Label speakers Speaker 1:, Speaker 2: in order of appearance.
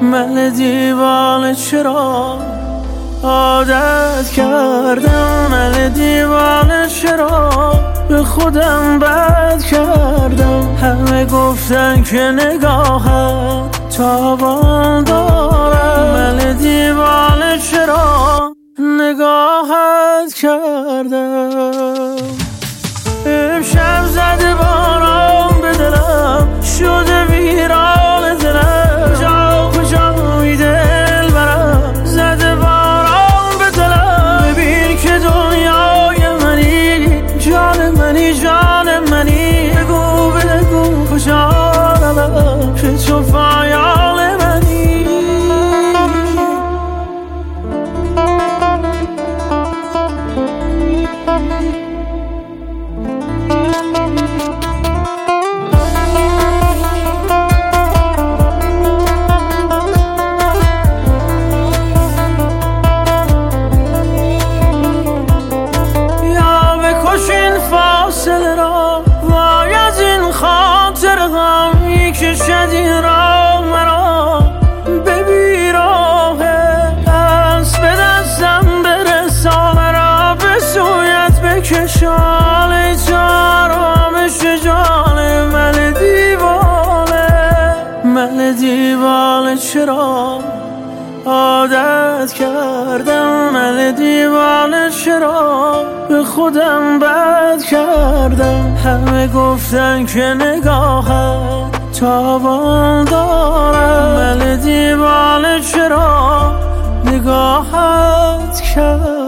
Speaker 1: من دیوانه چرا عادت کردم، من دیوانه چرا به خودم بد کردم. همه گفتن که نگاهت تابان دارد، من دیوانه چرا نگاهت کردم. امشب زده باران به دلم، شده ویران دلم، کجا کجای دل برم. زده باران به دلم، ببین که دنیای منی، جان منی، جان منی. بگو بگو کجا روم که تو پایان منی. فاصله را وای از این خاطر غمی کشد این را مرا به بیراه دست به دستم برسان را به سویت بکشان تو آرامش جان. من دیوانه چرا عادت کردم، من دیوانه چرا به خودم بد کردم. همه گفتن که نگاهت تابان دارد، من دیوانه چرا نگاهت کردم.